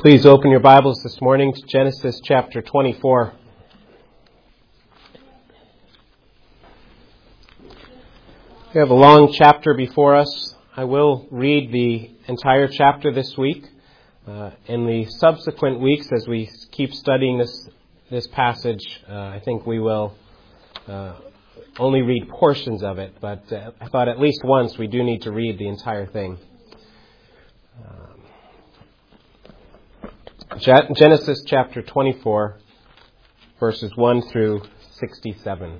Please open your Bibles this morning to Genesis chapter 24. We have a long chapter before us. I will read the entire chapter this week. In the subsequent weeks, as we keep studying this passage, I think we will only read portions of it. But I thought at least once we do need to read the entire thing. Genesis chapter 24, verses 1 through 67.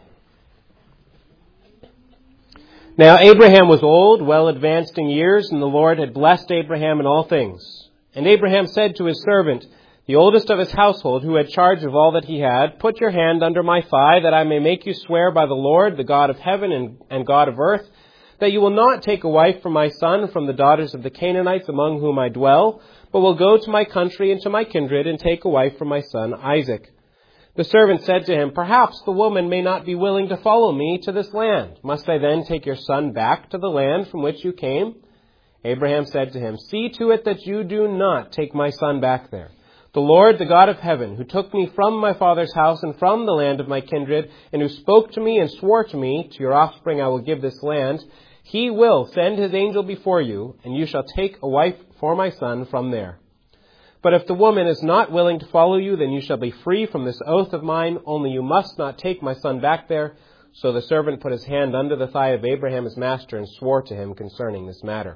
Now Abraham was old, well advanced in years, and the Lord had blessed Abraham in all things. And Abraham said to his servant, the oldest of his household, who had charge of all that he had, put your hand under my thigh, that I may make you swear by the Lord, the God of heaven and God of earth, that you will not take a wife for my son from the daughters of the Canaanites among whom I dwell, but will go to my country and to my kindred and take a wife for my son Isaac. The servant said to him, perhaps the woman may not be willing to follow me to this land. Must I then take your son back to the land from which you came? Abraham said to him, see to it that you do not take my son back there. The Lord, the God of heaven, who took me from my father's house and from the land of my kindred, and who spoke to me and swore to me, to your offspring I will give this land, he will send his angel before you, and you shall take a wife for my son from there. But if the woman is not willing to follow you, then you shall be free from this oath of mine, only you must not take my son back there. So the servant put his hand under the thigh of Abraham his master and swore to him concerning this matter.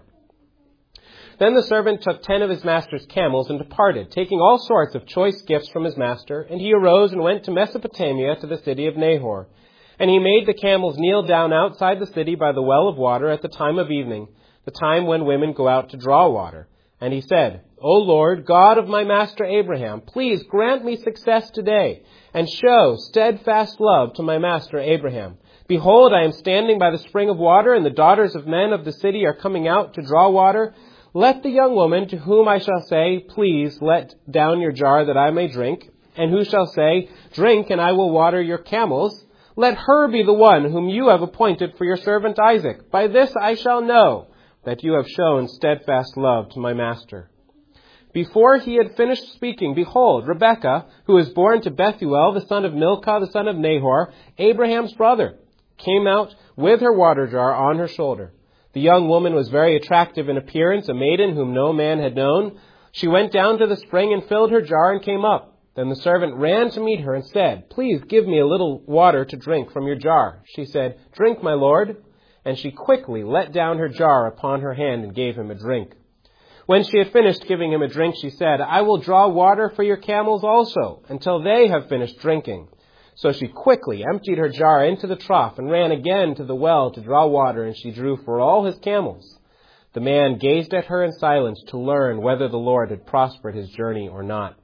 Then the servant took 10 of his master's camels and departed, taking all sorts of choice gifts from his master, and he arose and went to Mesopotamia to the city of Nahor. And he made the camels kneel down outside the city by the well of water at the time of evening, the time when women go out to draw water. And he said, O Lord, God of my master Abraham, please grant me success today, and show steadfast love to my master Abraham. Behold, I am standing by the spring of water, and the daughters of men of the city are coming out to draw water. Let the young woman to whom I shall say, please let down your jar that I may drink, and who shall say, drink, and I will water your camels, let her be the one whom you have appointed for your servant Isaac. By this I shall know that you have shown steadfast love to my master. Before he had finished speaking, behold, Rebekah, who was born to Bethuel, the son of Milcah, the son of Nahor, Abraham's brother, came out with her water jar on her shoulder. The young woman was very attractive in appearance, a maiden whom no man had known. She went down to the spring and filled her jar and came up. Then the servant ran to meet her and said, please give me a little water to drink from your jar. She said, drink, my lord. And she quickly let down her jar upon her hand and gave him a drink. When she had finished giving him a drink, she said, I will draw water for your camels also, until they have finished drinking. So she quickly emptied her jar into the trough and ran again to the well to draw water, and she drew for all his camels. The man gazed at her in silence to learn whether the Lord had prospered his journey or not.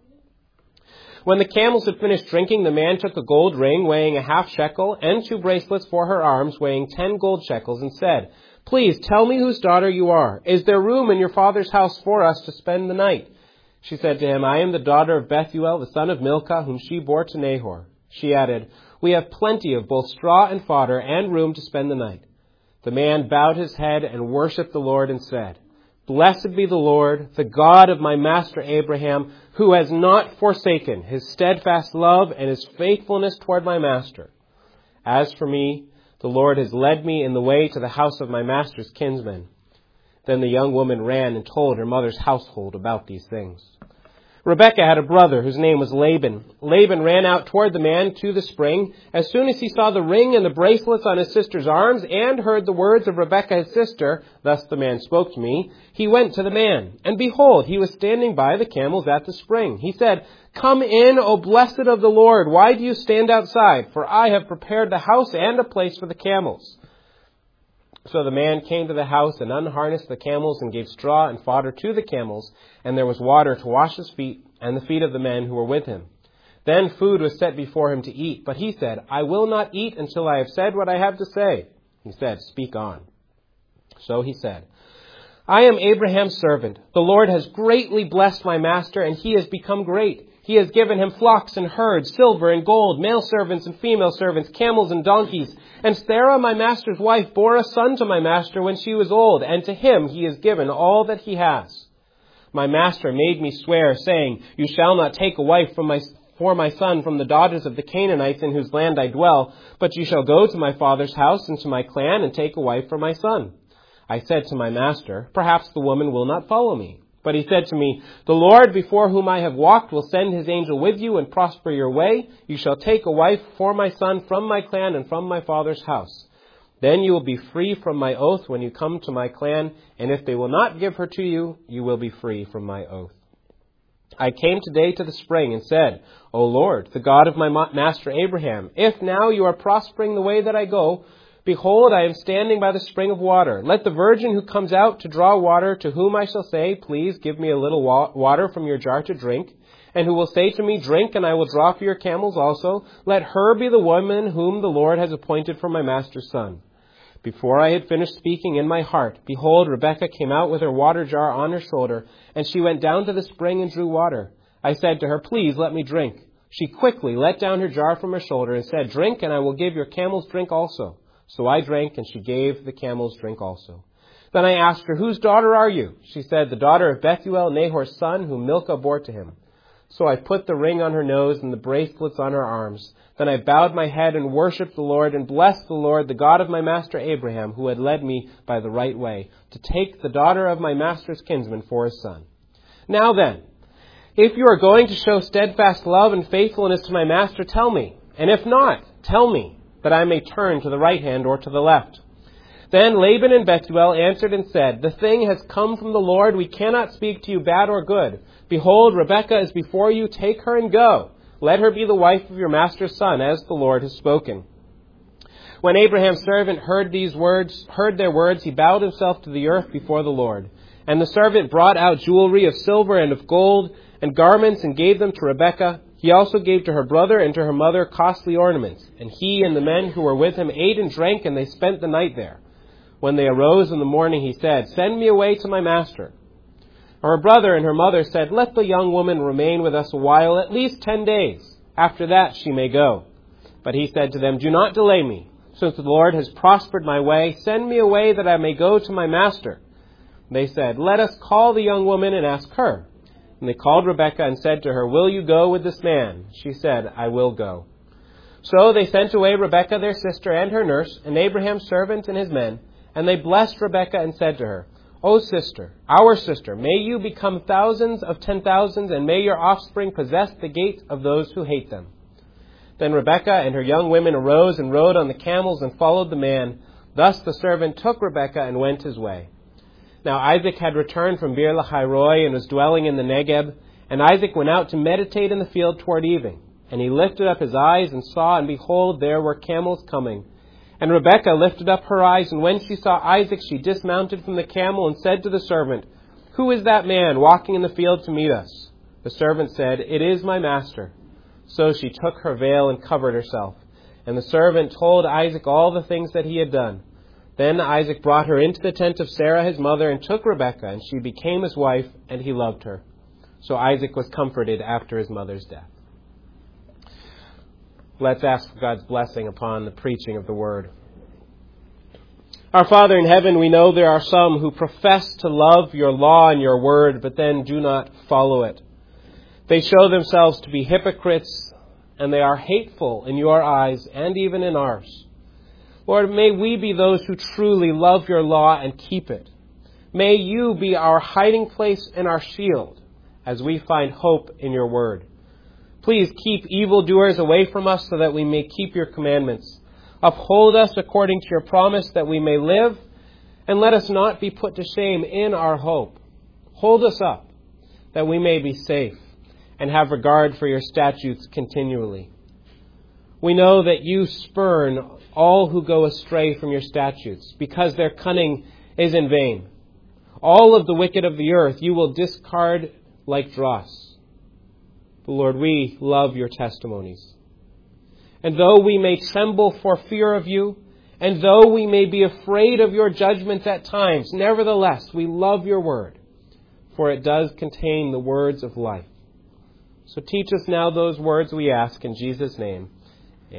When the camels had finished drinking, the man took a gold ring weighing a half shekel and 2 bracelets for her arms weighing 10 gold shekels and said, please tell me whose daughter you are. Is there room in your father's house for us to spend the night? She said to him, I am the daughter of Bethuel, the son of Milcah, whom she bore to Nahor. She added, we have plenty of both straw and fodder and room to spend the night. The man bowed his head and worshipped the Lord and said, blessed be the Lord, the God of my master Abraham, who has not forsaken his steadfast love and his faithfulness toward my master. As for me, the Lord has led me in the way to the house of my master's kinsman. Then the young woman ran and told her mother's household about these things. Rebekah had a brother whose name was Laban. Laban ran out toward the man to the spring. As soon as he saw the ring and the bracelets on his sister's arms and heard the words of Rebekah his sister, thus the man spoke to me, he went to the man. And behold, he was standing by the camels at the spring. He said, come in, O blessed of the Lord. Why do you stand outside? For I have prepared the house and a place for the camels. So the man came to the house and unharnessed the camels and gave straw and fodder to the camels, and there was water to wash his feet and the feet of the men who were with him. Then food was set before him to eat, but he said, I will not eat until I have said what I have to say. He said, speak on. So he said, I am Abraham's servant. The Lord has greatly blessed my master, and he has become great. He has given him flocks and herds, silver and gold, male servants and female servants, camels and donkeys. And Sarah, my master's wife, bore a son to my master when she was old, and to him he has given all that he has. My master made me swear, saying, You shall not take a wife for my son from the daughters of the Canaanites in whose land I dwell, but you shall go to my father's house and to my clan and take a wife for my son. I said to my master, Perhaps the woman will not follow me. But he said to me, The Lord before whom I have walked will send his angel with you and prosper your way. You shall take a wife for my son from my clan and from my father's house. Then you will be free from my oath when you come to my clan, and if they will not give her to you, you will be free from my oath. I came today to the spring and said, O Lord, the God of my master Abraham, if now you are prospering the way that I go, behold, I am standing by the spring of water. Let the virgin who comes out to draw water, to whom I shall say, Please give me a little water from your jar to drink, and who will say to me, Drink, and I will draw for your camels also, let her be the woman whom the Lord has appointed for my master's son. Before I had finished speaking in my heart, behold, Rebekah came out with her water jar on her shoulder, and she went down to the spring and drew water. I said to her, Please let me drink. She quickly let down her jar from her shoulder and said, Drink, and I will give your camels drink also. So I drank, and she gave the camels drink also. Then I asked her, Whose daughter are you? She said, The daughter of Bethuel, Nahor's son, whom Milcah bore to him. So I put the ring on her nose and the bracelets on her arms. Then I bowed my head and worshipped the Lord and blessed the Lord, the God of my master Abraham, who had led me by the right way, to take the daughter of my master's kinsman for his son. Now then, if you are going to show steadfast love and faithfulness to my master, tell me. And if not, tell me, that I may turn to the right hand or to the left. Then Laban and Bethuel answered and said, The thing has come from the Lord. We cannot speak to you bad or good. Behold, Rebekah is before you. Take her and go. Let her be the wife of your master's son, as the Lord has spoken. When Abraham's servant heard their words, he bowed himself to the earth before the Lord. And the servant brought out jewelry of silver and of gold and garments and gave them to Rebekah. He also gave to her brother and to her mother costly ornaments. And he and the men who were with him ate and drank, and they spent the night there. When they arose in the morning, he said, Send me away to my master. Her brother and her mother said, Let the young woman remain with us a while, at least 10 days. After that she may go. But he said to them, Do not delay me. Since the Lord has prospered my way, send me away that I may go to my master. They said, Let us call the young woman and ask her. And they called Rebekah and said to her, Will you go with this man? She said, I will go. So they sent away Rebekah their sister and her nurse, and Abraham's servant and his men. And they blessed Rebekah and said to her, O sister, our sister, may you become thousands of 10,000s, and may your offspring possess the gate of those who hate them. Then Rebekah and her young women arose and rode on the camels and followed the man. Thus the servant took Rebekah and went his way. Now Isaac had returned from Beer Lahai-roi and was dwelling in the Negeb. And Isaac went out to meditate in the field toward evening. And he lifted up his eyes and saw, and behold, there were camels coming. And Rebekah lifted up her eyes, and when she saw Isaac, she dismounted from the camel and said to the servant, Who is that man walking in the field to meet us? The servant said, It is my master. So she took her veil and covered herself. And the servant told Isaac all the things that he had done. Then Isaac brought her into the tent of Sarah his mother and took Rebekah, and she became his wife, and he loved her. So Isaac was comforted after his mother's death. Let's ask for God's blessing upon the preaching of the Word. Our Father in heaven, we know there are some who profess to love your law and your word, but then do not follow it. They show themselves to be hypocrites, and they are hateful in your eyes and even in ours. Lord, may we be those who truly love your law and keep it. May you be our hiding place and our shield as we find hope in your word. Please keep evildoers away from us so that we may keep your commandments. Uphold us according to your promise that we may live, and let us not be put to shame in our hope. Hold us up that we may be safe and have regard for your statutes continually. We know that you spurn all who go astray from your statutes, because their cunning is in vain. All of the wicked of the earth you will discard like dross. But Lord, we love your testimonies. And though we may tremble for fear of you, and though we may be afraid of your judgments at times, nevertheless we love your word, for it does contain the words of life. So teach us now those words, we ask in Jesus' name.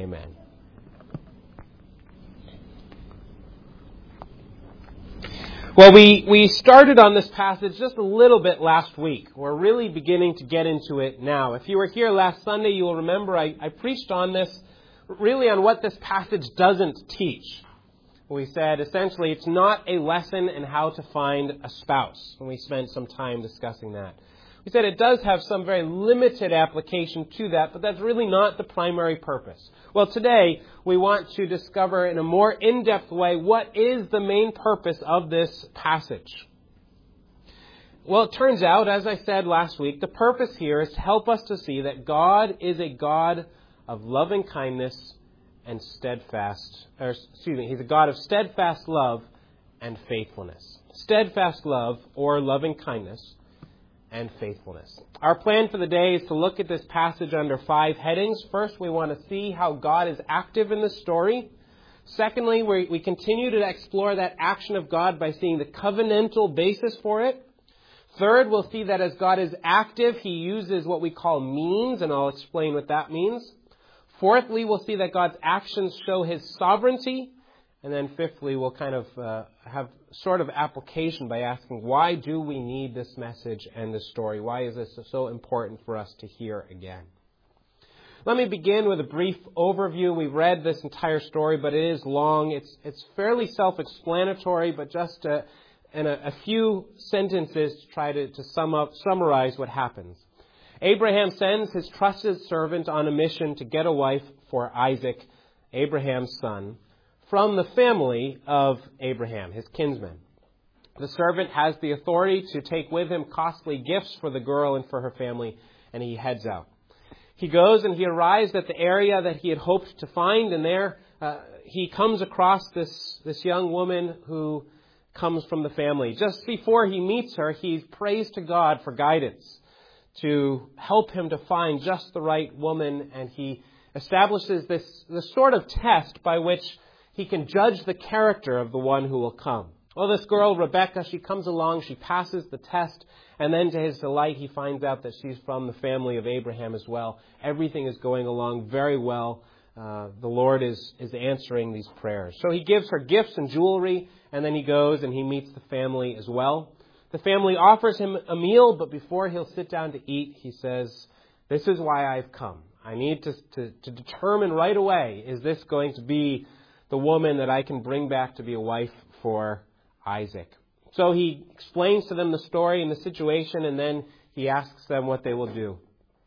Amen. Well, we started on this passage just a little bit last week. We're really beginning to get into it now. If you were here last Sunday, you will remember I preached on this, really on what this passage doesn't teach. We said essentially it's not a lesson in how to find a spouse, and we spent some time discussing that. We said it does have some very limited application to that, but that's really not the primary purpose. Well, today we want to discover in a more in-depth way what is the main purpose of this passage. Well, it turns out, as I said last week, the purpose here is to help us to see that God is a God of loving kindness and He's a God of steadfast love and faithfulness. Steadfast love or loving kindness and faithfulness. Our plan for the day is to look at this passage under 5 headings. First, we want to see how God is active in this story. Secondly, we continue to explore that action of God by seeing the covenantal basis for it. Third, we'll see that as God is active, He uses what we call means, and I'll explain what that means. Fourthly, we'll see that God's actions show His sovereignty. And then fifthly, we'll kind of have sort of application by asking, why do we need this message and this story? Why is this so important for us to hear again? Let me begin with a brief overview. We've read this entire story, but it is long. It's fairly self-explanatory, but just in a few sentences to try to summarize what happens. Abraham sends his trusted servant on a mission to get a wife for Isaac, Abraham's son, from the family of Abraham, his kinsman. The servant has the authority to take with him costly gifts for the girl and for her family, and he heads out. He goes and he arrives at the area that he had hoped to find, and there he comes across this young woman who comes from the family. Just before he meets her, he prays to God for guidance to help him to find just the right woman, and he establishes this sort of test by which he can judge the character of the one who will come. Well, this girl, Rebecca, she comes along, she passes the test, and then to his delight, he finds out that she's from the family of Abraham as well. Everything is going along very well. The Lord is answering these prayers. So he gives her gifts and jewelry, and then he goes and he meets the family as well. The family offers him a meal, but before he'll sit down to eat, he says, "This is why I've come. I need to determine right away, is this going to be the woman that I can bring back to be a wife for Isaac?" So he explains to them the story and the situation, and then he asks them what they will do.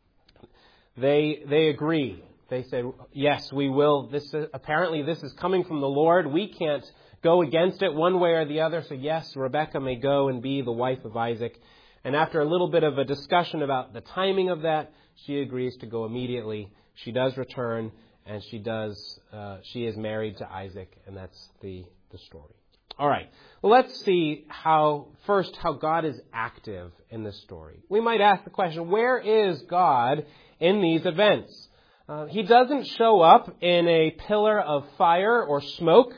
They agree. They say, "Yes, we will. Apparently this is coming from the Lord. We can't go against it one way or the other. So yes, Rebecca may go and be the wife of Isaac." And after a little bit of a discussion about the timing of that, she agrees to go immediately. She does return, and she is married to Isaac, and that's the story. All right. Well, let's see how God is active in this story. We might ask the question, where is God in these events? He doesn't show up in a pillar of fire or smoke.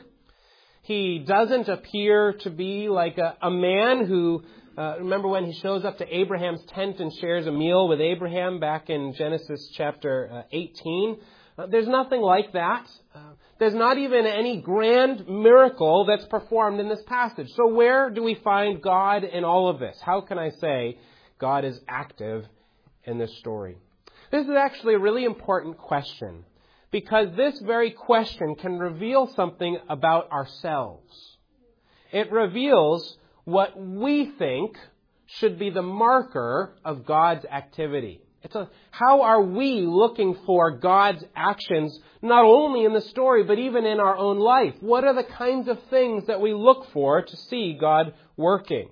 He doesn't appear to be like a man who, remember when he shows up to Abraham's tent and shares a meal with Abraham back in Genesis chapter 18. There's nothing like that. There's not even any grand miracle that's performed in this passage. So where do we find God in all of this? How can I say God is active in this story? This is actually a really important question, because this very question can reveal something about ourselves. It reveals what we think should be the marker of God's activity. How are we looking for God's actions, not only in the story, but even in our own life? What are the kinds of things that we look for to see God working?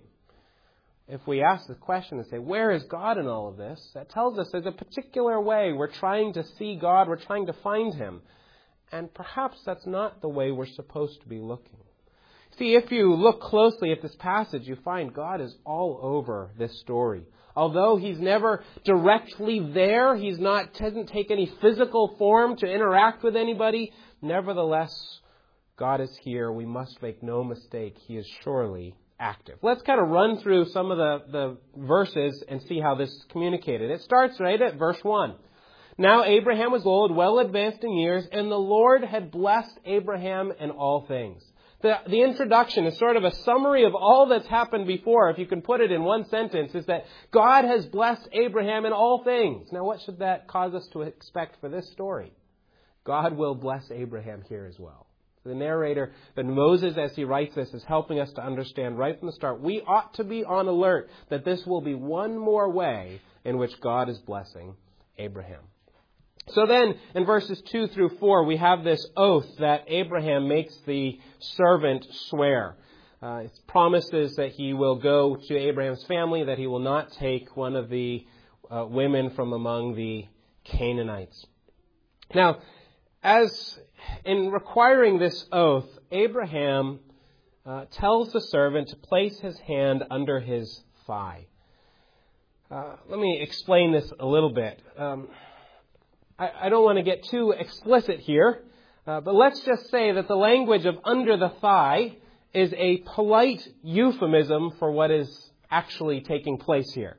If we ask the question and say, where is God in all of this? That tells us there's a particular way we're trying to see God, we're trying to find Him. And perhaps that's not the way we're supposed to be looking. See, if you look closely at this passage, you find God is all over this story. Although He's never directly there, He doesn't take any physical form to interact with anybody, nevertheless, God is here. We must make no mistake. He is surely active. Let's kind of run through some of the verses and see how this is communicated. It starts right at verse 1. Now Abraham was old, well advanced in years, and the Lord had blessed Abraham in all things. The introduction is sort of a summary of all that's happened before. If you can put it in one sentence, is that God has blessed Abraham in all things. Now, what should that cause us to expect for this story? God will bless Abraham here as well. The narrator, but Moses, as he writes this, is helping us to understand right from the start. We ought to be on alert that this will be one more way in which God is blessing Abraham. So then, in verses 2 through 4, we have this oath that Abraham makes the servant swear. It promises that he will go to Abraham's family, that he will not take one of the women from among the Canaanites. Now, as in requiring this oath, Abraham tells the servant to place his hand under his thigh. Let me explain this a little bit. I don't want to get too explicit here, but let's just say that the language of under the thigh is a polite euphemism for what is actually taking place here.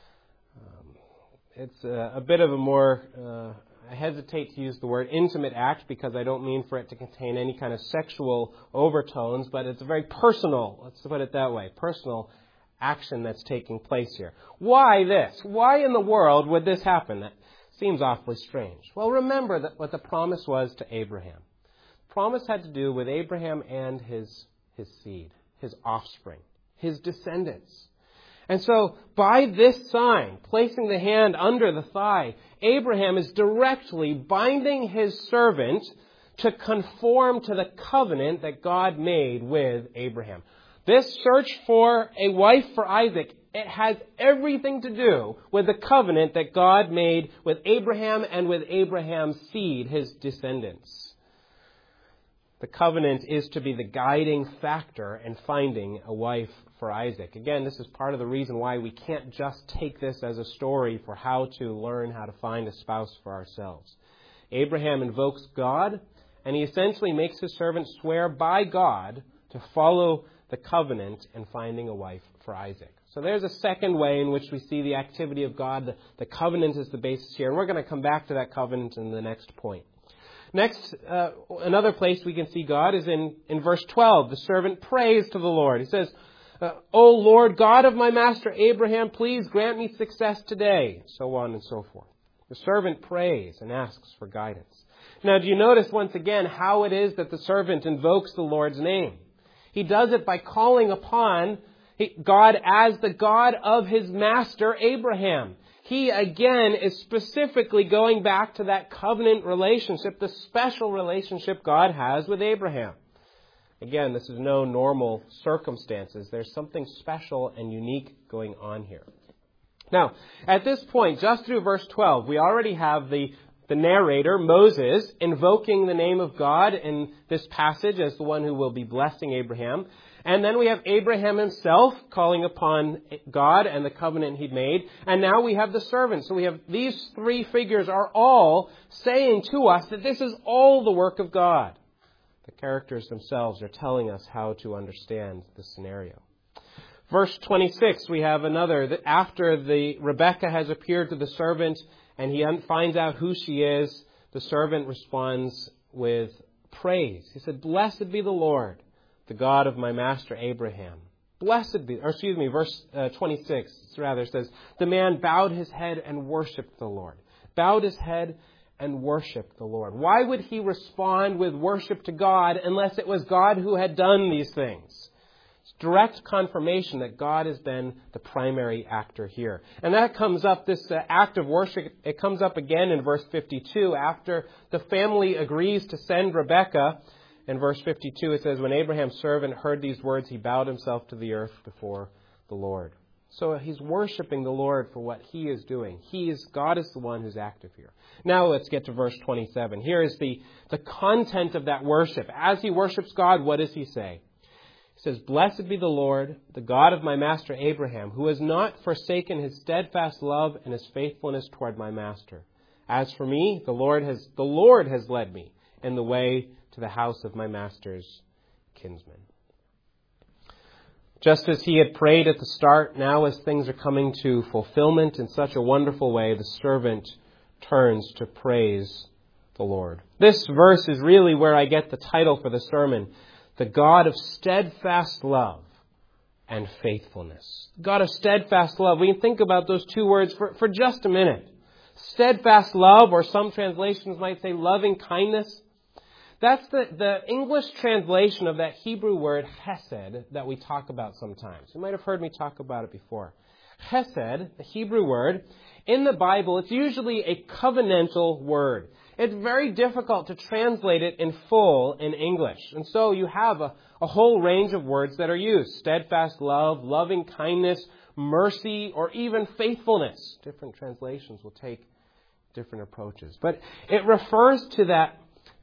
It's a bit of a more, I hesitate to use the word intimate act because I don't mean for it to contain any kind of sexual overtones, but it's a very personal, let's put it that way, personal action that's taking place here. Why this? Why in the world would this happen? That seems awfully strange. Well, remember that what the promise was to Abraham. The promise had to do with Abraham and his seed, his offspring, his descendants. And so, by this sign, placing the hand under the thigh, Abraham is directly binding his servant to conform to the covenant that God made with Abraham. This search for a wife for Isaac, it has everything to do with the covenant that God made with Abraham and with Abraham's seed, his descendants. The covenant is to be the guiding factor in finding a wife for Isaac. Again, this is part of the reason why we can't just take this as a story for how to learn how to find a spouse for ourselves. Abraham invokes God, and he essentially makes his servant swear by God to follow the covenant in finding a wife for Isaac. So there's a second way in which we see the activity of God. The covenant is the basis here, and we're going to come back to that covenant in the next point. Next, another place we can see God is in verse 12. The servant prays to the Lord. He says, O Lord, God of my master Abraham, please grant me success today, so on and so forth. The servant prays and asks for guidance. Now, do you notice once again how it is that the servant invokes the Lord's name? He does it by calling upon God as the God of his master Abraham. He, again, is specifically going back to that covenant relationship, the special relationship God has with Abraham. Again, this is no normal circumstances. There's something special and unique going on here. Now, at this point, just through verse 12, we already have the narrator, Moses, invoking the name of God in this passage as the one who will be blessing Abraham. And then we have Abraham himself calling upon God and the covenant he'd made. And now we have the servant. So we have these three figures are all saying to us that this is all the work of God. The characters themselves are telling us how to understand the scenario. Verse 26, we have another, that after Rebekah has appeared to the servant and he finds out who she is, the servant responds with praise. He said, Blessed be the Lord, the God of my master Abraham. Verse 26 says, the man bowed his head and worshipped the Lord. Bowed his head and worshipped the Lord. Why would he respond with worship to God unless it was God who had done these things? It's direct confirmation that God has been the primary actor here. And that comes up, this act of worship, it comes up again in verse 52 after the family agrees to send Rebekah. In verse 52 it says, when Abraham's servant heard these words, he bowed himself to the earth before the Lord. So he's worshiping the Lord for what he is doing. God is the one who's active here. Now let's get to verse 27. Here is the content of that worship. As he worships God, what does he say? He says, Blessed be the Lord, the God of my master Abraham, who has not forsaken his steadfast love and his faithfulness toward my master. As for me, the Lord has led me in the way to the house of my master's kinsman. Just as he had prayed at the start, now as things are coming to fulfillment in such a wonderful way, the servant turns to praise the Lord. This verse is really where I get the title for the sermon, the God of steadfast love and faithfulness. God of steadfast love. We can think about those two words for just a minute. Steadfast love, or some translations might say loving kindness. That's the English translation of that Hebrew word chesed that we talk about sometimes. You might have heard me talk about it before. Chesed, the Hebrew word, in the Bible, it's usually a covenantal word. It's very difficult to translate it in full in English. And so you have a whole range of words that are used. Steadfast love, loving kindness, mercy, or even faithfulness. Different translations will take different approaches. But it refers to that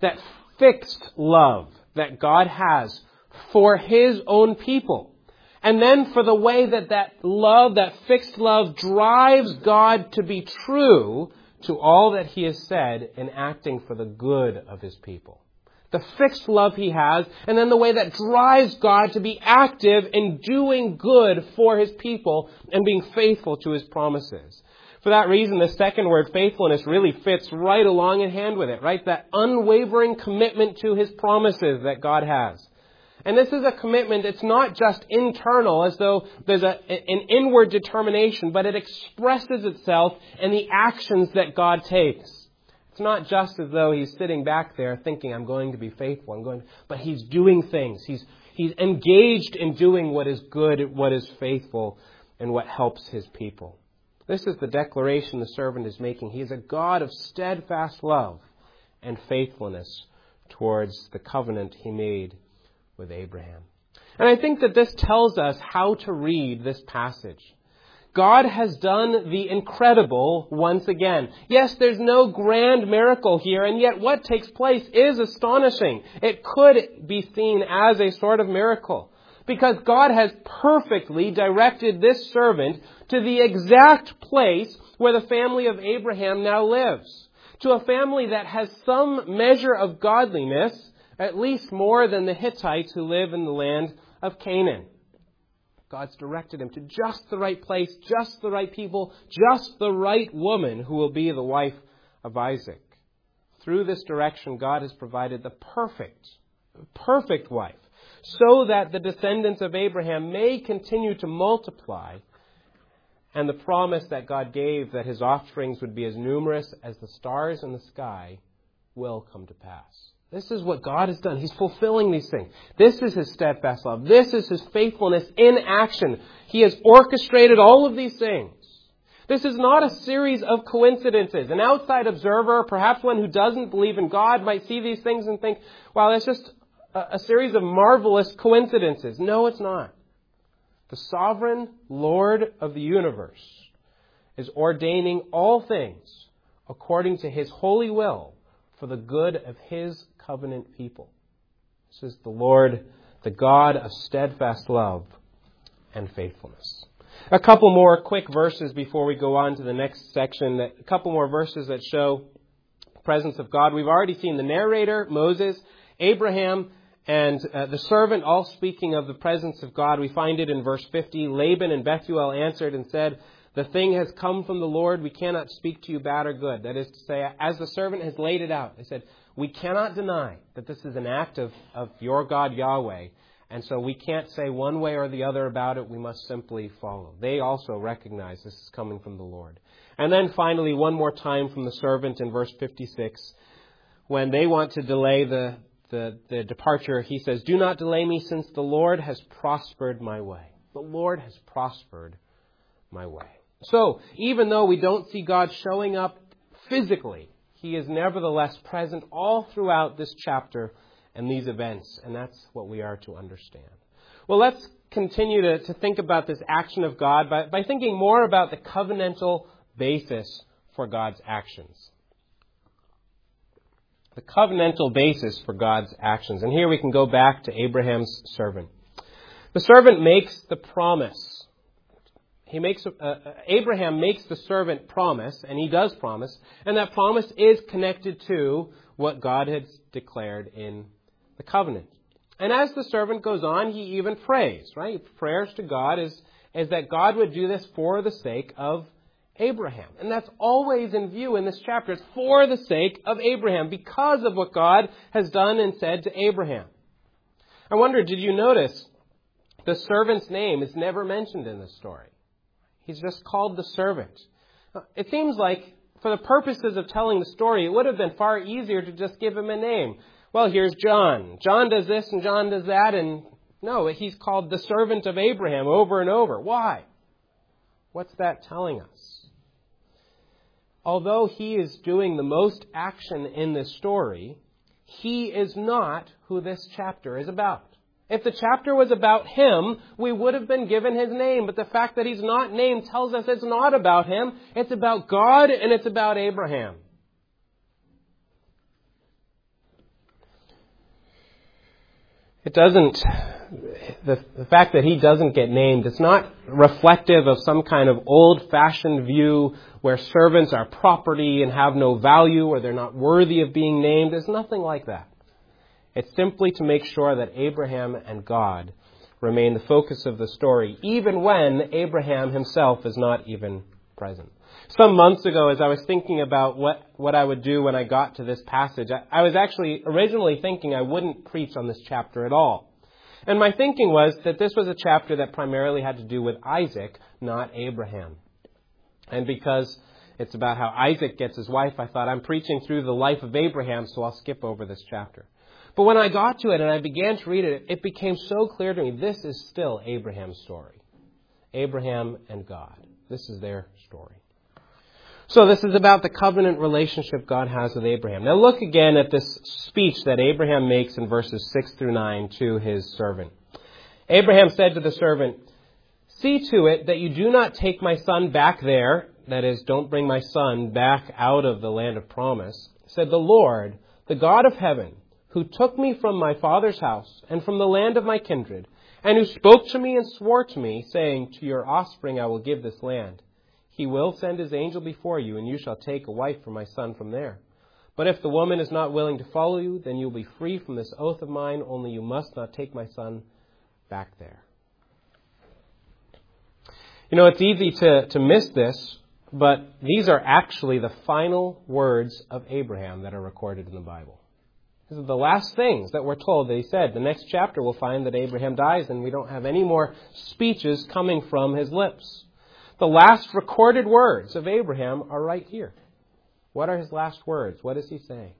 fixed love that God has for His own people. And then for the way that love, that fixed love, drives God to be true to all that He has said in acting for the good of His people. The fixed love He has, and then the way that drives God to be active in doing good for His people and being faithful to His promises. For that reason, the second word, faithfulness, really fits right along in hand with it, right? That unwavering commitment to His promises that God has. And this is a commitment, it's not just internal, as though there's an inward determination, but it expresses itself in the actions that God takes. It's not just as though He's sitting back there thinking, I'm going to be faithful, but He's doing things. He's engaged in doing what is good, what is faithful, and what helps His people. This is the declaration the servant is making. He is a God of steadfast love and faithfulness towards the covenant He made with Abraham. And I think that this tells us how to read this passage. God has done the incredible once again. Yes, there's no grand miracle here, and yet what takes place is astonishing. It could be seen as a sort of miracle, because God has perfectly directed this servant to the exact place where the family of Abraham now lives, to a family that has some measure of godliness, at least more than the Hittites who live in the land of Canaan. God's directed him to just the right place, just the right people, just the right woman who will be the wife of Isaac. Through this direction, God has provided the perfect wife, so that the descendants of Abraham may continue to multiply, and the promise that God gave that His offsprings would be as numerous as the stars in the sky will come to pass. This is what God has done. He's fulfilling these things. This is His steadfast love. This is His faithfulness in action. He has orchestrated all of these things. This is not a series of coincidences. An outside observer, perhaps one who doesn't believe in God, might see these things and think, well, it's just a series of marvelous coincidences. No, it's not. The sovereign Lord of the universe is ordaining all things according to His holy will for the good of His covenant people. This is the Lord, the God of steadfast love and faithfulness. A couple more quick verses before we go on to the next section. A couple more verses that show the presence of God. We've already seen the narrator, Moses, Abraham, and the servant, all speaking of the presence of God. We find it in verse 50. Laban and Bethuel answered and said, the thing has come from the Lord. We cannot speak to you bad or good. That is to say, as the servant has laid it out, they said, we cannot deny that this is an act of your God, Yahweh. And so we can't say one way or the other about it. We must simply follow. They also recognize this is coming from the Lord. And then finally, one more time from the servant in verse 56, when they want to delay the departure, he says, do not delay me, since the Lord has prospered my way. The Lord has prospered my way. So, even though we don't see God showing up physically, He is nevertheless present all throughout this chapter and these events, and that's what we are to understand. Well, let's continue to think about this action of God by thinking more about the covenantal basis for God's actions. The covenantal basis for God's actions. And here we can go back to Abraham's servant. The servant makes the promise. Abraham makes the servant promise, and he does promise, and that promise is connected to what God had declared in the covenant. And as the servant goes on, he even prays, right? Prayers to God is that God would do this for the sake of Abraham. And that's always in view in this chapter. It's for the sake of Abraham, because of what God has done and said to Abraham. I wonder, did you notice the servant's name is never mentioned in this story? He's just called the servant. It seems like for the purposes of telling the story, it would have been far easier to just give him a name. Well, here's John. John does this and John does that. And no, he's called the servant of Abraham over and over. Why? What's that telling us? Although he is doing the most action in this story, he is not who this chapter is about. If the chapter was about him, we would have been given his name. But the fact that he's not named tells us it's not about him. It's about God and it's about Abraham. It doesn't, the fact that he doesn't get named, it's not reflective of some kind of old-fashioned view where servants are property and have no value or they're not worthy of being named. There's nothing like that. It's simply to make sure that Abraham and God remain the focus of the story, even when Abraham himself is not even present. Some months ago, as I was thinking about what I would do when I got to this passage, I was actually originally thinking I wouldn't preach on this chapter at all. And my thinking was that this was a chapter that primarily had to do with Isaac, not Abraham. And because it's about how Isaac gets his wife, I thought I'm preaching through the life of Abraham, so I'll skip over this chapter. But when I got to it and I began to read it, it became so clear to me, this is still Abraham's story. Abraham and God. This is their story. So this is about the covenant relationship God has with Abraham. Now look again at this speech that Abraham makes in verses 6 through 9 to his servant. Abraham said to the servant, "See to it that you do not take my son back there," that is, don't bring my son back out of the land of promise, "said the Lord, the God of heaven, who took me from my father's house and from the land of my kindred, and who spoke to me and swore to me, saying, to your offspring I will give this land. He will send his angel before you, and you shall take a wife for my son from there. But if the woman is not willing to follow you, then you will be free from this oath of mine, only you must not take my son back there." You know, it's easy to miss this, but these are actually the final words of Abraham that are recorded in the Bible. These are the last things that we're told that he said. The next chapter we'll find that Abraham dies and we don't have any more speeches coming from his lips. The last recorded words of Abraham are right here. What are his last words? What does he say?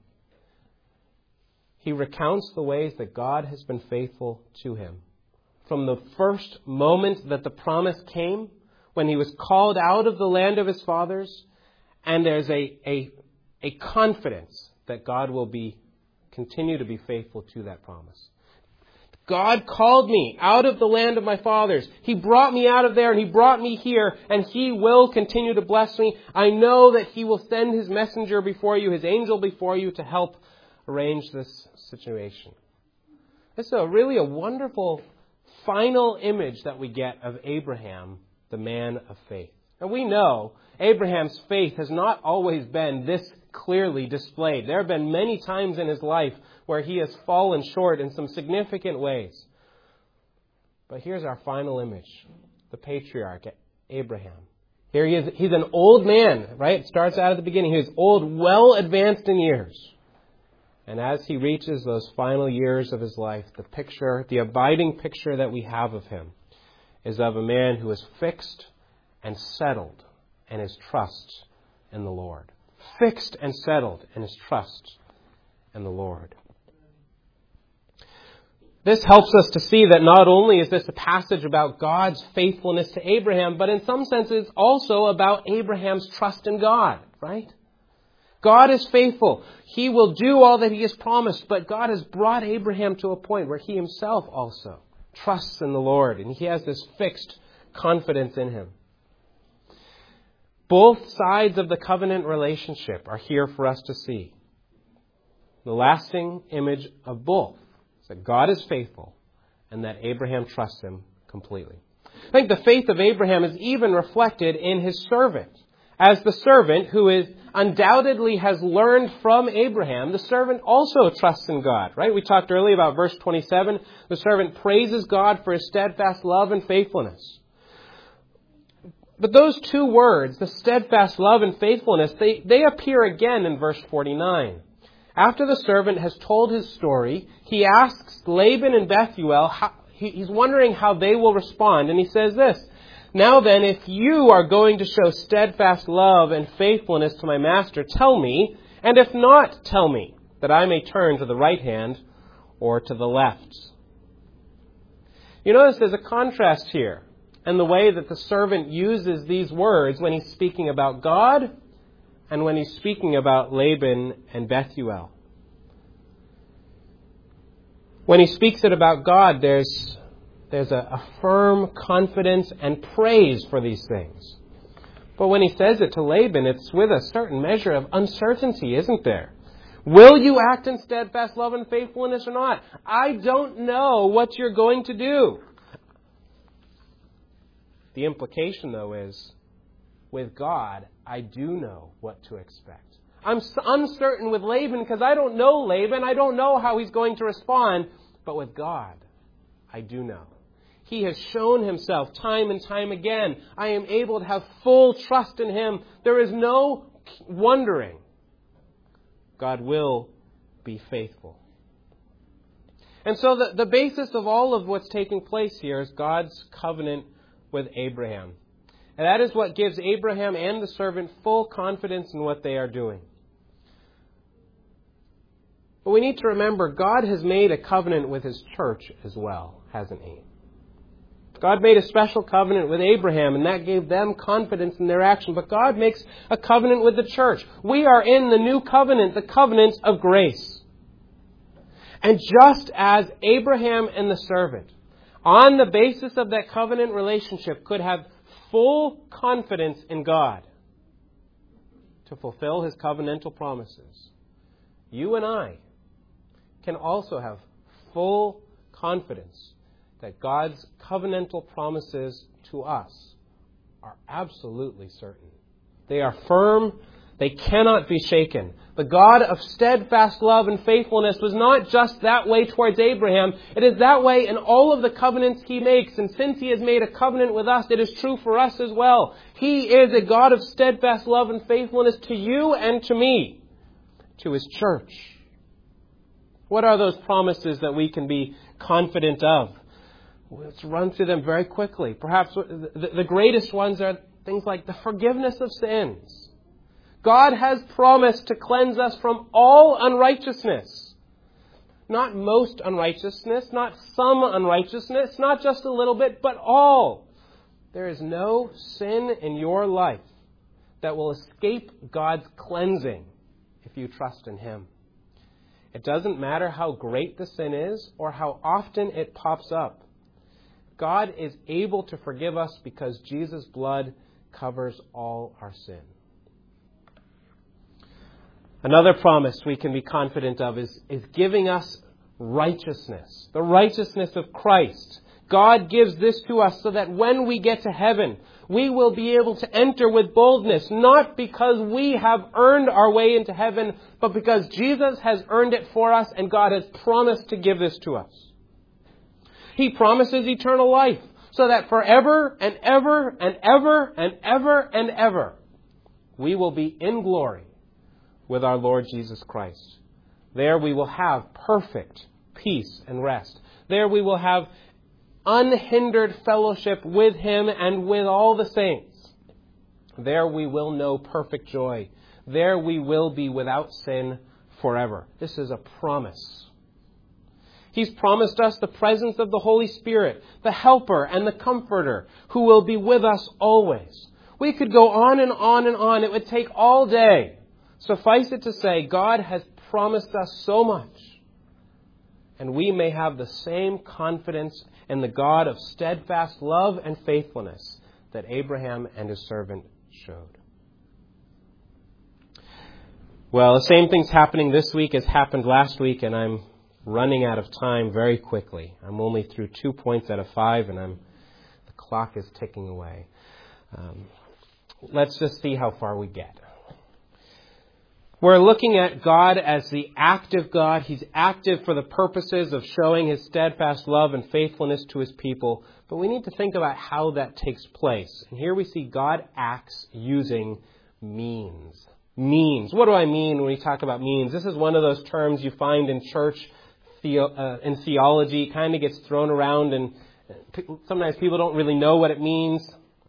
He recounts the ways that God has been faithful to him. From the first moment that the promise came, when he was called out of the land of his fathers, and there's a confidence that God will continue to be faithful to that promise. God called me out of the land of my fathers. He brought me out of there and he brought me here, and he will continue to bless me. I know that he will send his messenger before you, his angel before you, to help arrange this situation. This is really a wonderful final image that we get of Abraham, the man of faith. And we know Abraham's faith has not always been this clearly displayed. There have been many times in his life where he has fallen short in some significant ways. But here's our final image, the patriarch, Abraham. Here he is. He's an old man, right? It starts out at the beginning. He's old, well advanced in years. And as he reaches those final years of his life, the abiding picture that we have of him is of a man who is fixed and settled in his trust in the Lord. Fixed and settled in his trust in the Lord. This helps us to see that not only is this a passage about God's faithfulness to Abraham, but in some sense it's also about Abraham's trust in God, right? God is faithful. He will do all that he has promised, but God has brought Abraham to a point where he himself also trusts in the Lord, and he has this fixed confidence in him. Both sides of the covenant relationship are here for us to see. The lasting image of both is that God is faithful and that Abraham trusts him completely. I think the faith of Abraham is even reflected in his servant. As the servant who undoubtedly has learned from Abraham, the servant also trusts in God, right? We talked earlier about verse 27. The servant praises God for his steadfast love and faithfulness. But those two words, the steadfast love and faithfulness, they appear again in verse 49. After the servant has told his story, he asks Laban and Bethuel, he's wondering how they will respond. And he says this, "Now then, if you are going to show steadfast love and faithfulness to my master, tell me, and if not, tell me, that I may turn to the right hand or to the left." You notice there's a contrast here in the way that the servant uses these words when he's speaking about God and when he's speaking about Laban and Bethuel. When he speaks it about God, there's a firm confidence and praise for these things. But when he says it to Laban, it's with a certain measure of uncertainty, isn't there? Will you act in steadfast love and faithfulness or not? I don't know what you're going to do. The implication, though, is, with God, I do know what to expect. I'm uncertain with Laban because I don't know Laban. I don't know how he's going to respond. But with God, I do know. He has shown himself time and time again. I am able to have full trust in him. There is no wondering. God will be faithful. And so the basis of all of what's taking place here is God's covenant with Abraham. And that is what gives Abraham and the servant full confidence in what they are doing. But we need to remember, God has made a covenant with his church as well, hasn't he? God made a special covenant with Abraham, and that gave them confidence in their action. But God makes a covenant with the church. We are in the new covenant, the covenant of grace. And just as Abraham and the servant, on the basis of that covenant relationship, could have full confidence in God to fulfill his covenantal promises, you and I can also have full confidence that God's covenantal promises to us are absolutely certain. They are firm. They cannot be shaken. The God of steadfast love and faithfulness was not just that way towards Abraham. It is that way in all of the covenants he makes. And since he has made a covenant with us, it is true for us as well. He is a God of steadfast love and faithfulness to you and to me, to his church. What are those promises that we can be confident of? Let's run through them very quickly. Perhaps the greatest ones are things like the forgiveness of sins. God has promised to cleanse us from all unrighteousness. Not most unrighteousness, not some unrighteousness, not just a little bit, but all. There is no sin in your life that will escape God's cleansing if you trust in him. It doesn't matter how great the sin is or how often it pops up. God is able to forgive us because Jesus' blood covers all our sin. Another promise we can be confident of is giving us righteousness, the righteousness of Christ. God gives this to us so that when we get to heaven, we will be able to enter with boldness, not because we have earned our way into heaven, but because Jesus has earned it for us and God has promised to give this to us. He promises eternal life so that forever and ever and ever and ever and ever we will be in glory with our Lord Jesus Christ. There we will have perfect peace and rest. There we will have unhindered fellowship with him and with all the saints. There we will know perfect joy. There we will be without sin forever. This is a promise. He's promised us the presence of the Holy Spirit, the Helper and the Comforter, who will be with us always. We could go on and on and on. It would take all day. Suffice it to say, God has promised us so much. And we may have the same confidence in the God of steadfast love and faithfulness that Abraham and his servant showed. Well, the same thing's happening this week as happened last week, and I'm running out of time very quickly. I'm only through 2 points out of 5, and the clock is ticking away. Let's just see how far we get. We're looking at God as the active God. He's active for the purposes of showing his steadfast love and faithfulness to his people. But we need to think about how that takes place. And here we see God acts using means. Means. What do I mean when we talk about means? This is one of those terms you find in church in theology. It kind of gets thrown around, and sometimes people don't really know what it means.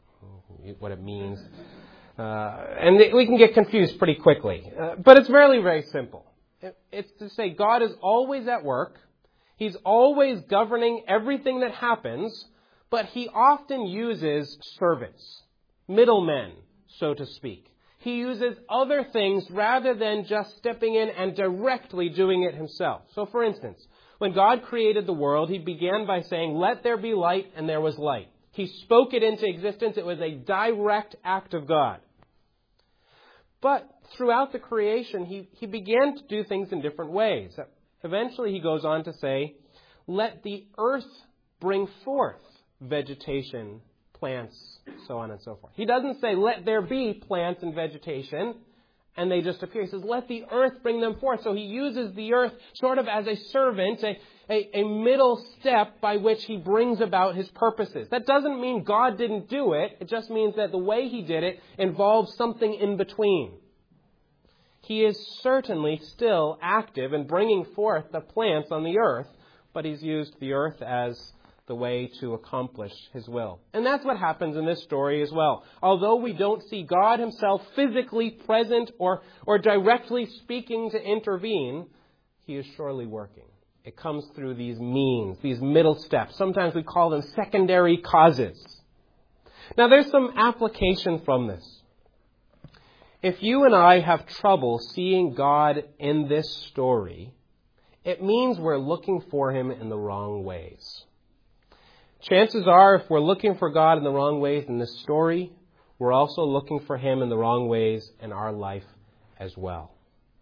And we can get confused pretty quickly. But it's really very simple. It's to say God is always at work. He's always governing everything that happens, but He often uses servants, middlemen, so to speak. He uses other things rather than just stepping in and directly doing it Himself. So for instance, when God created the world, He began by saying, "Let there be light," and there was light. He spoke it into existence. It was a direct act of God. But throughout the creation, He began to do things in different ways. Eventually, He goes on to say, "Let the earth bring forth vegetation, plants," so on and so forth. He doesn't say, "Let there be plants and vegetation," and they just appear. He says, "Let the earth bring them forth." So He uses the earth sort of as a servant, a middle step by which He brings about His purposes. That doesn't mean God didn't do it. It just means that the way He did it involves something in between. He is certainly still active in bringing forth the plants on the earth, but He's used the earth as the way to accomplish His will. And that's what happens in this story as well. Although we don't see God Himself physically present or directly speaking to intervene, He is surely working. It comes through these means, these middle steps. Sometimes we call them secondary causes. Now there's some application from this. If you and I have trouble seeing God in this story, it means we're looking for Him in the wrong ways. Chances are, if we're looking for God in the wrong ways in this story, we're also looking for Him in the wrong ways in our life as well.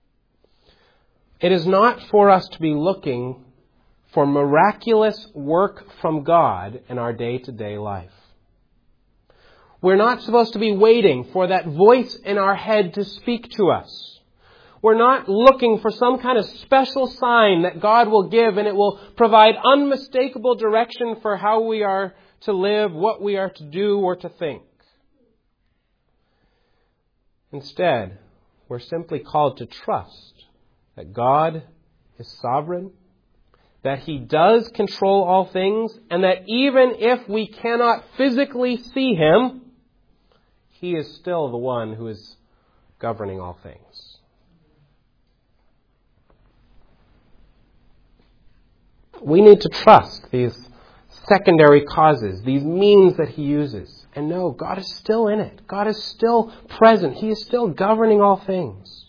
It is not for us to be looking for miraculous work from God in our day-to-day life. We're not supposed to be waiting for that voice in our head to speak to us. We're not looking for some kind of special sign that God will give and it will provide unmistakable direction for how we are to live, what we are to do or to think. Instead, we're simply called to trust that God is sovereign, that He does control all things, and that even if we cannot physically see Him, He is still the one who is governing all things. We need to trust these secondary causes, these means that He uses. And know God is still in it. God is still present. He is still governing all things.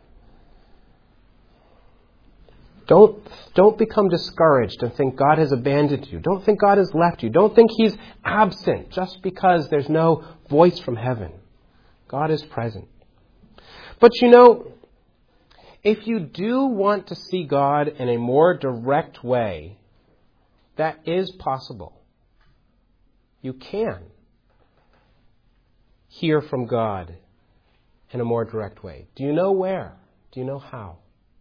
Don't become discouraged and think God has abandoned you. Don't think God has left you. Don't think He's absent just because there's no voice from heaven. God is present. But if you do want to see God in a more direct way, that is possible. You can hear from God in a more direct way. Do you know where? Do you know how?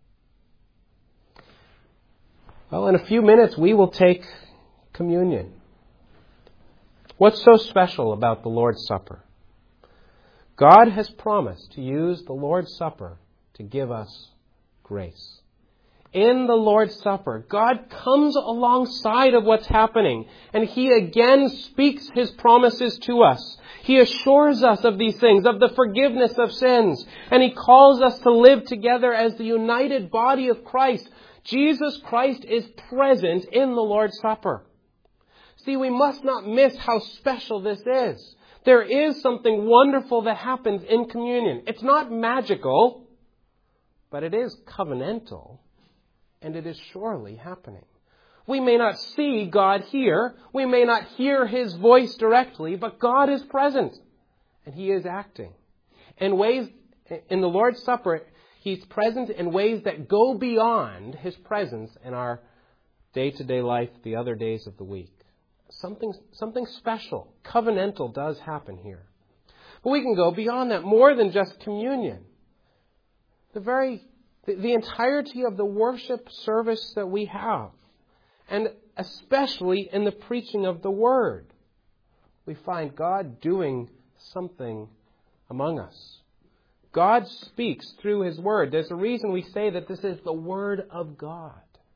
Well, in a few minutes, we will take communion. What's so special about the Lord's Supper? God has promised to use the Lord's Supper to give us grace. In the Lord's Supper, God comes alongside of what's happening, and He again speaks His promises to us. He assures us of these things, of the forgiveness of sins, and He calls us to live together as the united body of Christ. Jesus Christ is present in the Lord's Supper. See, we must not miss how special this is. There is something wonderful that happens in communion. It's not magical, but it is covenantal, and it is surely happening. We may not see God here. We may not hear His voice directly, but God is present, and He is acting. In the Lord's Supper, He's present in ways that go beyond His presence in our day-to-day life, the other days of the week. Something special, covenantal does happen here. But we can go beyond that, more than just communion. The entirety of the worship service that we have, and especially in the preaching of the Word, we find God doing something among us. God speaks through His Word. There's a reason we say that this is the Word of God.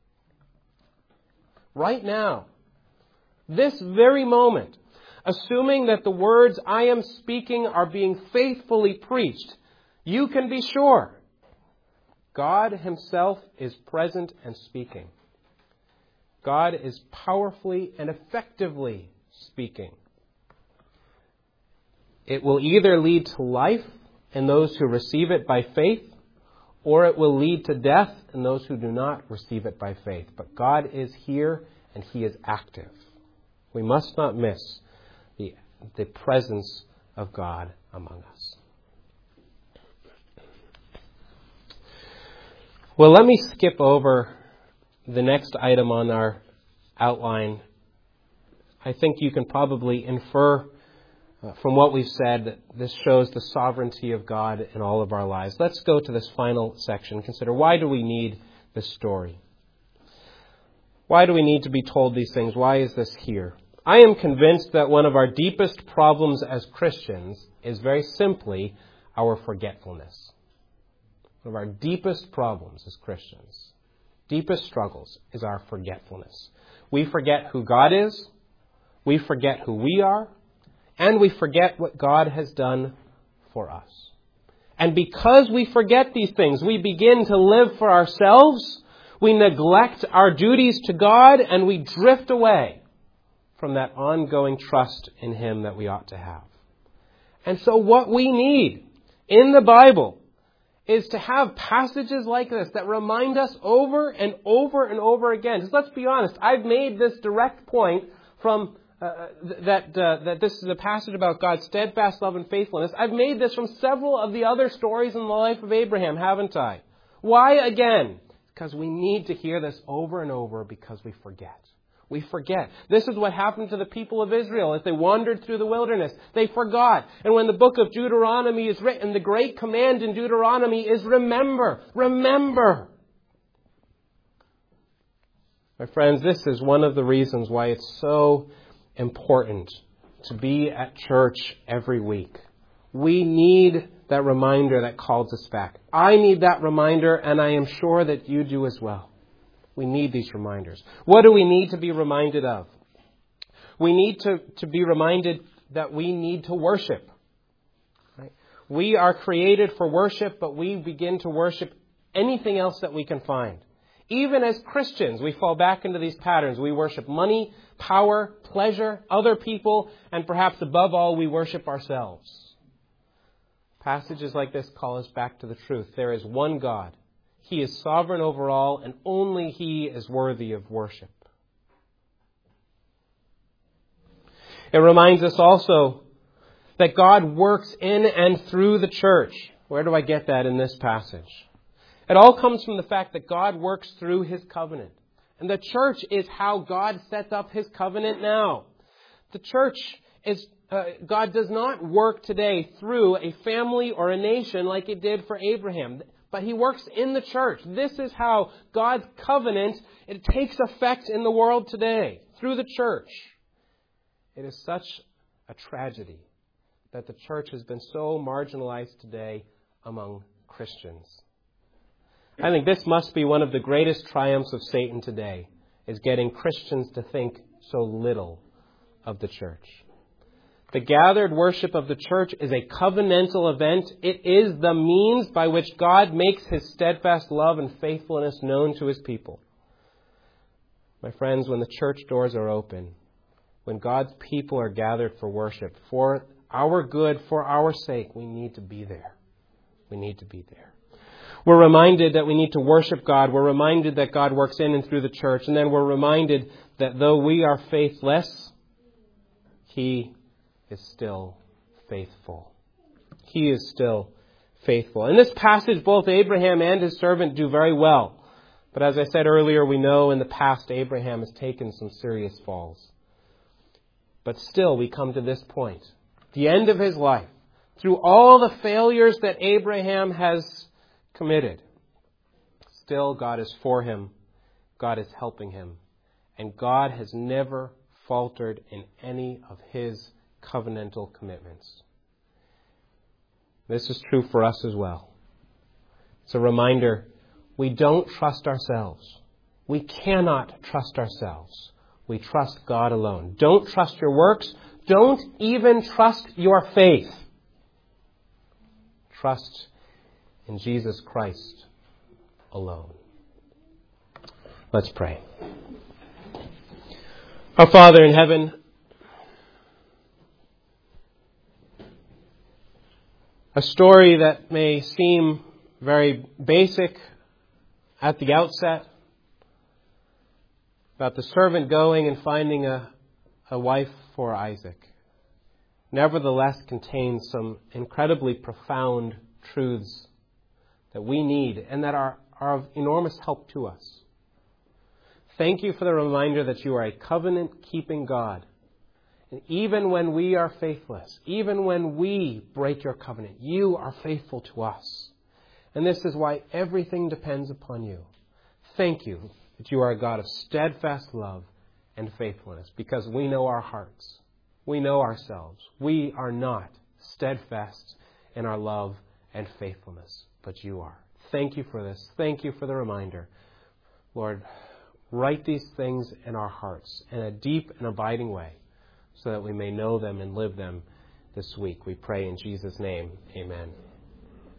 Right now, this very moment, assuming that the words I am speaking are being faithfully preached, you can be sure God Himself is present and speaking. God is powerfully and effectively speaking. It will either lead to life in those who receive it by faith, or it will lead to death in those who do not receive it by faith. But God is here and He is active. We must not miss the presence of God among us. Well, let me skip over the next item on our outline. I think you can probably infer from what we've said that this shows the sovereignty of God in all of our lives. Let's go to this final section. Consider, why do we need this story? Why do we need to be told these things? Why is this here? I am convinced that one of our deepest problems as Christians is very simply our forgetfulness. One of our deepest problems as Christians, deepest struggles, is our forgetfulness. We forget who God is, we forget who we are, and we forget what God has done for us. And because we forget these things, we begin to live for ourselves, we neglect our duties to God, and we drift away from that ongoing trust in Him that we ought to have. And so what we need in the Bible is to have passages like this that remind us over and over and over again. Just let's be honest, I've made this direct point from that this is a passage about God's steadfast love and faithfulness. I've made this from several of the other stories in the life of Abraham, haven't I? Why again? Because we need to hear this over and over because we forget. We forget. This is what happened to the people of Israel as they wandered through the wilderness. They forgot. And when the book of Deuteronomy is written, the great command in Deuteronomy is remember. Remember. My friends, this is one of the reasons why it's so important to be at church every week. We need that reminder that calls us back. I need that reminder, and I am sure that you do as well. We need these reminders. What do we need to be reminded of? We need to be reminded that we need to worship. Right? We are created for worship, but we begin to worship anything else that we can find. Even as Christians, we fall back into these patterns. We worship money, power, pleasure, other people, and perhaps above all, we worship ourselves. Passages like this call us back to the truth. There is one God. He is sovereign over all, and only He is worthy of worship. It reminds us also that God works in and through the church. Where do I get that in this passage? It all comes from the fact that God works through His covenant. And the church is how God sets up His covenant now. The church is, God does not work today through a family or a nation like it did for Abraham. But He works in the church. This is how God's covenant, it takes effect in the world today, through the church. It is such a tragedy that the church has been so marginalized today among Christians. I think this must be one of the greatest triumphs of Satan today, is getting Christians to think so little of the church. The gathered worship of the church is a covenantal event. It is the means by which God makes His steadfast love and faithfulness known to His people. My friends, when the church doors are open, when God's people are gathered for worship, for our good, for our sake, we need to be there. We need to be there. We're reminded that we need to worship God. We're reminded that God works in and through the church. And then we're reminded that though we are faithless, He is still faithful. He is still faithful. In this passage, both Abraham and his servant do very well. But as I said earlier, we know in the past Abraham has taken some serious falls. But still, we come to this point, the end of his life. Through all the failures that Abraham has committed, still God is for him. God is helping him. And God has never faltered in any of His covenantal commitments. This is true for us as well. It's a reminder, we don't trust ourselves. We cannot trust ourselves. We trust God alone. Don't trust your works. Don't even trust your faith. Trust in Jesus Christ alone. Let's pray. Our Father in heaven, a story that may seem very basic at the outset, about the servant going and finding a wife for Isaac, nevertheless contains some incredibly profound truths that we need and that are of enormous help to us. Thank you for the reminder that you are a covenant-keeping God. And even when we are faithless, even when we break your covenant, you are faithful to us. And this is why everything depends upon you. Thank you that you are a God of steadfast love and faithfulness, because we know our hearts. We know ourselves. We are not steadfast in our love and faithfulness, but you are. Thank you for this. Thank you for the reminder. Lord, write these things in our hearts in a deep and abiding way so that we may know them and live them this week. We pray in Jesus' name. Amen.